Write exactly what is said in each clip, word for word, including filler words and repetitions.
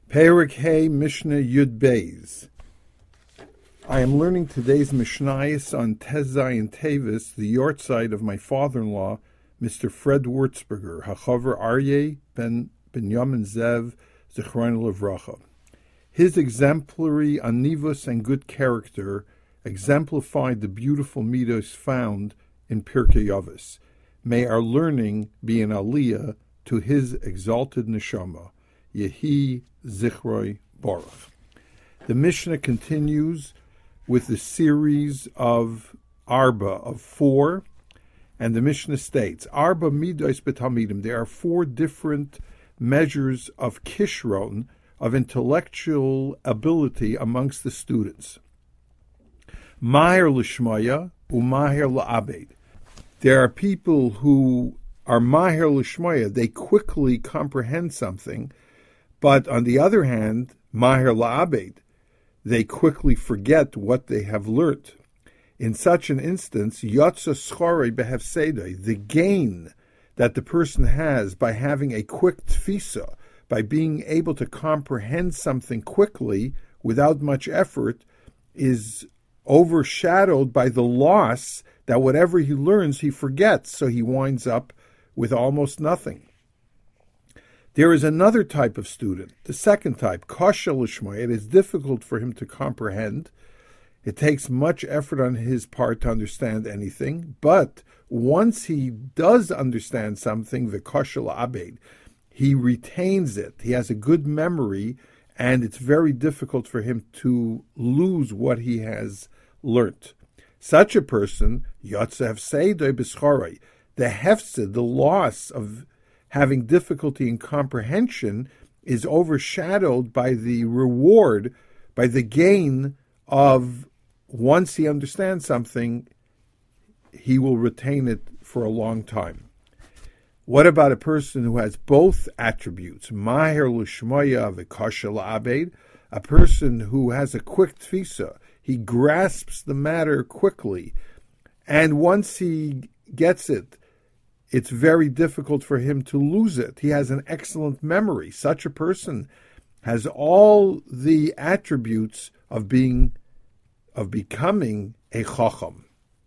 Perek Hey Mishnah Yud Beis. I am learning today's Mishnayos on Tezai and Tevis, the yortzeit of my father-in-law, Mister Fred Wurzberger, Hachaver Aryeh ben Binyamin Zev, Zichrono Livracha. His exemplary anivus and good character exemplified the beautiful midos found in Pirkei Avos. May our learning be an aliyah to his exalted neshama. Yehi Zichroi Baruch. The Mishnah continues with the series of Arba, of four, and the Mishnah states, Arba Midos B'Talmidim, there are four different measures of Kishron, of intellectual ability amongst the students. Maher L'Shmaya, Umaher L'Abed. There are people who are Maher L'Shmaya, they quickly comprehend something, but on the other hand, Maher La'abed, they quickly forget what they have learnt. In such an instance, Yotza Schorei Behefsedei, the gain that the person has by having a quick tfisa, by being able to comprehend something quickly without much effort, is overshadowed by the loss that whatever he learns, he forgets, so he winds up with almost nothing. There is another type of student, the second type, Kasha L'Shmaya. It is difficult for him to comprehend. It takes much effort on his part to understand anything, but once he does understand something, the Kasha L'Abed, he retains it. He has a good memory, and it's very difficult for him to lose what he has learnt. Such a person, Yotze Hefsedei B'Schorei, the hefsed, the loss of having difficulty in comprehension, is overshadowed by the reward, by the gain of once he understands something, he will retain it for a long time. What about a person who has both attributes, Maher L'Shmaya v'Kasha L'Abed, a person who has a quick tfisa, he grasps the matter quickly, and once he gets it, it's very difficult for him to lose it. He has an excellent memory. Such a person has all the attributes of being, of becoming a chacham.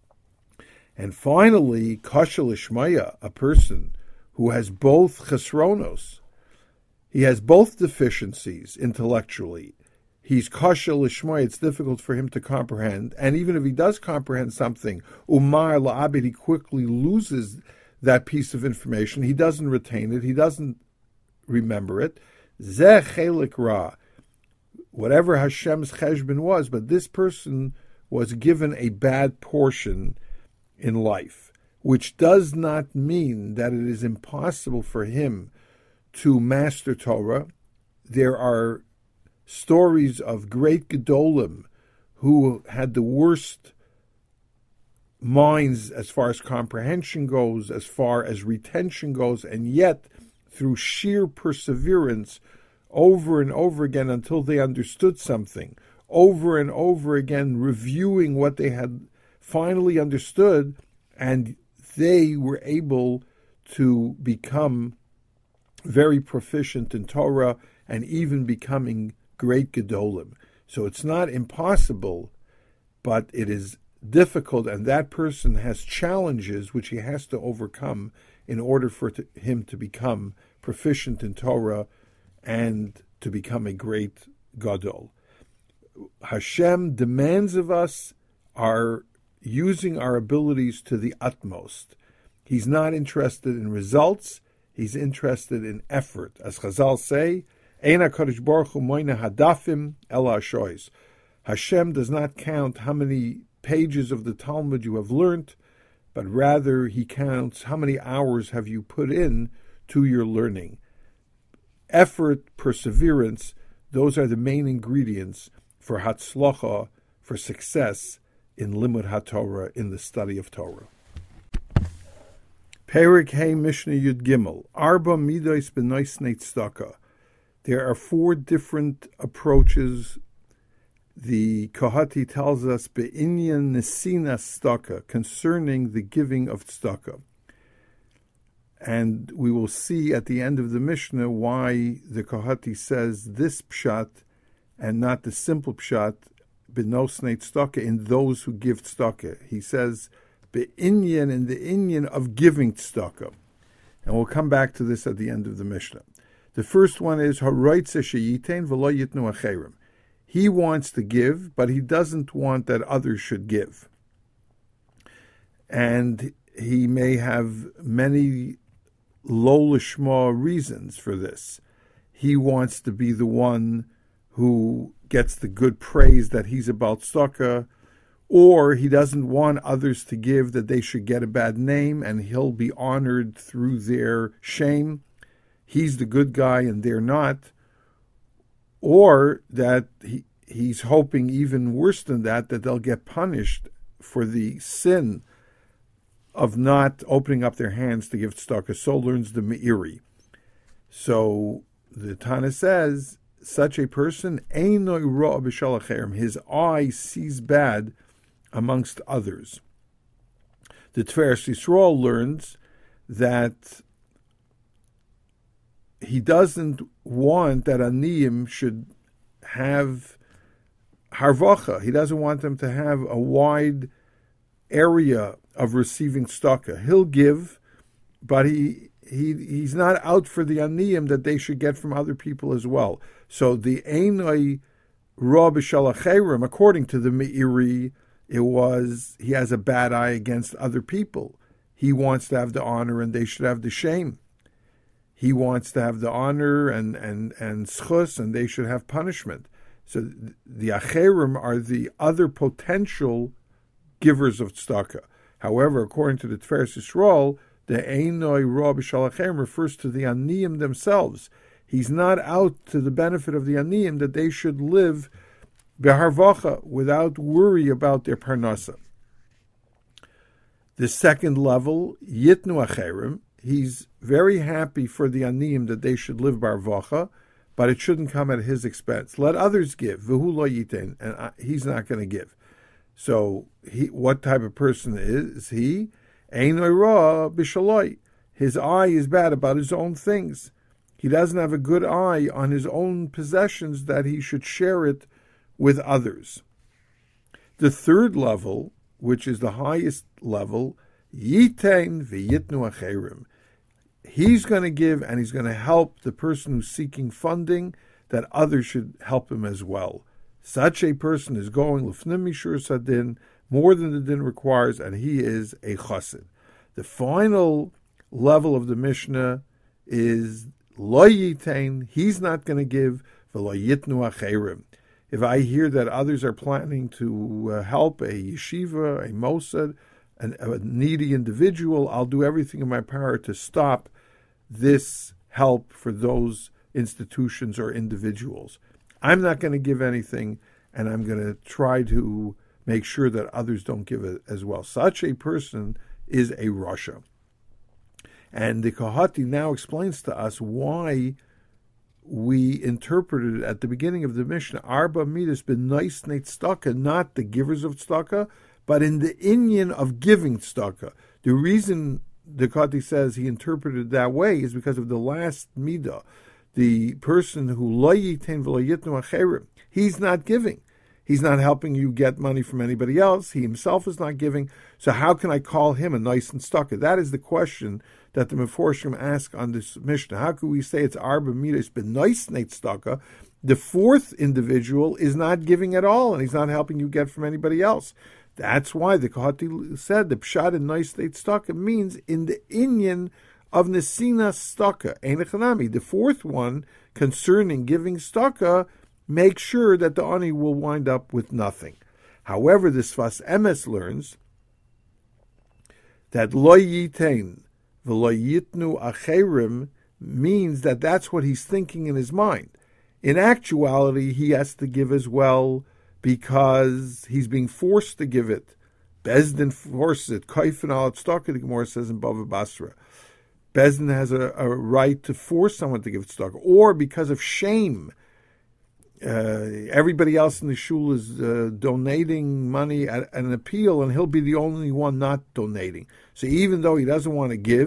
And finally, Kasha L'Shmaya, a person who has both chesronos. He has both deficiencies intellectually. He's Kasha L'Shmaya, it's difficult for him to comprehend. And even if he does comprehend something, Umar La'abed, he quickly loses that piece of information. He doesn't retain it. He doesn't remember it. Zeh chelik ra. Whatever Hashem's cheshbon was, but this person was given a bad portion in life, which does not mean that it is impossible for him to master Torah. There are stories of great Gedolim who had the worst minds as far as comprehension goes, as far as retention goes, and yet through sheer perseverance, over and over again until they understood something, over and over again reviewing what they had finally understood, and they were able to become very proficient in Torah and even becoming great Gedolim. So it's not impossible, but it is difficult, and that person has challenges which he has to overcome in order for to, him to become proficient in Torah and to become a great gadol. Hashem demands of us our using our abilities to the utmost. He's not interested in results, he's interested in effort. As Chazal say, Ein HaKadosh Baruch Hu moine hadafim el hashois. Hashem does not count how many pages of the Talmud you have learnt, but rather he counts how many hours have you put in to your learning. Effort, perseverance, those are the main ingredients for hatzlacha, for success in Limud HaTorah, in the study of Torah. Perek Hey Mishnah Yud Gimel, Arba Midos B'Noisnei Tzedakah. There are four different approaches. The Kohati tells us Be'inyan Nesina Tzedakah, concerning the giving of tzedakah. And we will see at the end of the Mishnah why the Kohati says this pshat and not the simple pshat, benosnei tzedakah, in those who give tzedakah. He says, be'inyan, in the inyan of giving tzedakah. And we'll come back to this at the end of the Mishnah. The first one is, haroitze sheyitein v'lo yitnu acherim. He wants to give, but he doesn't want that others should give. And he may have many lo lishma reasons for this. He wants to be the one who gets the good praise that he's about tzedakah, or he doesn't want others to give, that they should get a bad name, and he'll be honored through their shame. He's the good guy and they're not. Or that he, he's hoping even worse than that, that they'll get punished for the sin of not opening up their hands to give tzedakah. So learns the Meiri. So the Tana says, such a person, einoi ra b'shal acherim, his eye sees bad amongst others. The Tiferes Yisrael learns that he doesn't want that aniyim should have harvacha. He doesn't want them to have a wide area of receiving tzedakah. He'll give, but he he he's not out for the aniyim that they should get from other people as well. So the einoi ra b'shal acherim, according to the Meiri, it was he has a bad eye against other people. He wants to have the honor and they should have the shame. He wants to have the honor and and and schus and they should have punishment. So the acherim are the other potential givers of tzedakah. However, according to the Tiferes Yisrael, the einoi ra b'shal acherim refers to the aniyim themselves. He's not out to the benefit of the aniyim that they should live beharvacha, without worry about their parnasa. The second level, yitnu acherim, he's very happy for the aniyim that they should live beharvacha, but it shouldn't come at his expense. Let others give, v'hu lo yitein, and he's not going to give. So, he, what type of person is he? Einoi ra b'shaloi. His eye is bad about his own things. He doesn't have a good eye on his own possessions that he should share it with others. The third level, which is the highest level, yitein v'yitnu acherim. He's going to give and he's going to help the person who's seeking funding, that others should help him as well. Such a person is going l'fnim mishur sadin, more than the din requires, and he is a chassid. The final level of the Mishnah is lo yitein, he's not going to give, v'lo yitnu acherim. If I hear that others are planning to uh, help a yeshiva, a mossad, an, a needy individual, I'll do everything in my power to stop this help for those institutions or individuals. I'm not going to give anything, and I'm going to try to make sure that others don't give it as well. Such a person is a rasha. And the Kohati now explains to us why we interpreted at the beginning of the Mishnah, Arba Midas b'noisnei tzedakah, not the givers of tzedakah, but in the inyan of giving tzedakah. The reason the Kohati says he interpreted that way is because of the last midah, the person who lo yitein v'lo yitnu acherim, he's not giving. He's not helping you get money from anybody else. He himself is not giving. So how can I call him a nice and tzedakah? That is the question that the Meforshim ask on this Mishnah. How can we say it's arba midas b'noisnei tzedakah? The fourth individual is not giving at all, and he's not helping you get from anybody else. That's why the Kohati said the pshat in noisnei tzedakah means in the inyan of nesina tzedakah, einechanami. The fourth one, concerning giving tzedakah, make sure that the ani will wind up with nothing. However, the Sfas Emes learns that lo yitein v'lo yitnu acherim means that that's what he's thinking in his mind. In actuality, he has to give as well because he's being forced to give it. Bezdin forces it. Kaifin al tzedakah, the Gemara says in Bava Basra. Bezdin has a, a right to force someone to give tzedakah, or because of shame. Uh, everybody else in the shul is uh, donating money at, at an appeal, and he'll be the only one not donating. So even though he doesn't want to give,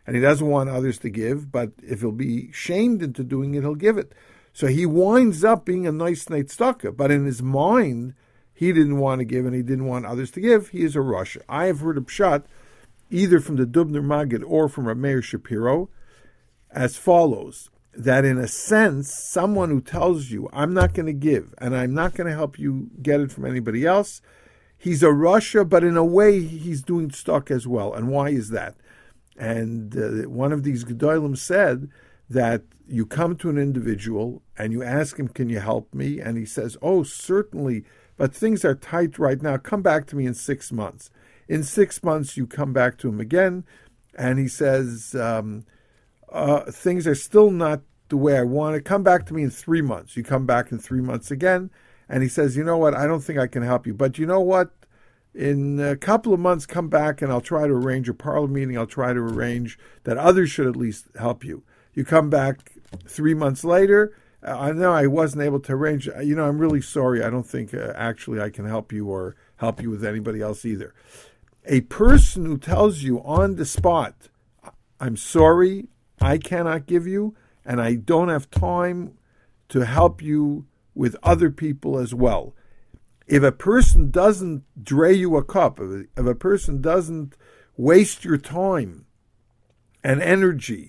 and he doesn't want others to give, but if he'll be shamed into doing it, he'll give it. So he winds up being a nice tzedakah, but in his mind, he didn't want to give and he didn't want others to give. He is a rasha. I have heard a pshat, either from the Dubner Maggid or from Rav Meir Shapiro, as follows, that in a sense, someone who tells you, I'm not going to give and I'm not going to help you get it from anybody else, he's a rasha, but in a way he's doing tzedakah as well. And why is that? And uh, one of these Gedolim said that you come to an individual and you ask him, can you help me? And he says, oh, certainly, but things are tight right now. Come back to me in six months. In six months, you come back to him again, and he says, um, uh, things are still not the way I want it. Come back to me in three months. You come back in three months again, and he says, you know what, I don't think I can help you. But you know what? In a couple of months, come back, and I'll try to arrange a parlor meeting. I'll try to arrange that others should at least help you. You come back three months later, I know I wasn't able to arrange. You know, I'm really sorry. I don't think uh, actually I can help you or help you with anybody else either. A person who tells you on the spot, I'm sorry, I cannot give you, and I don't have time to help you with other people as well. If a person doesn't dray you a cup, if a person doesn't waste your time and energy,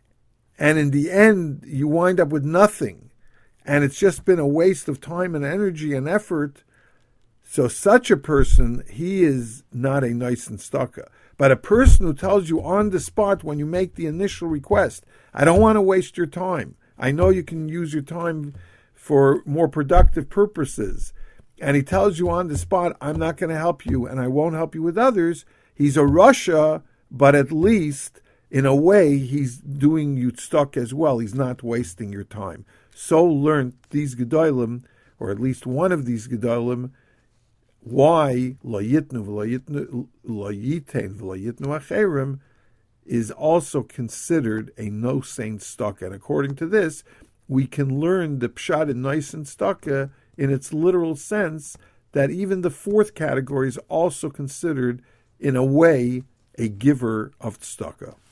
and in the end, you wind up with nothing, and it's just been a waste of time and energy and effort. So such a person, he is not a nice and tzedakah. But a person who tells you on the spot when you make the initial request, I don't want to waste your time. I know you can use your time for more productive purposes. And he tells you on the spot, I'm not going to help you and I won't help you with others. He's a rasha, but at least in a way, he's doing you tzedakah as well. He's not wasting your time. So learned these Gedolim, or at least one of these Gedolim, why lo yitnu v'lo yitein v'lo yitnu acherim is also considered a no saint tzedakah. And according to this, we can learn the pshat in nice and tzedakah in its literal sense that even the fourth category is also considered, in a way, a giver of tzedakah.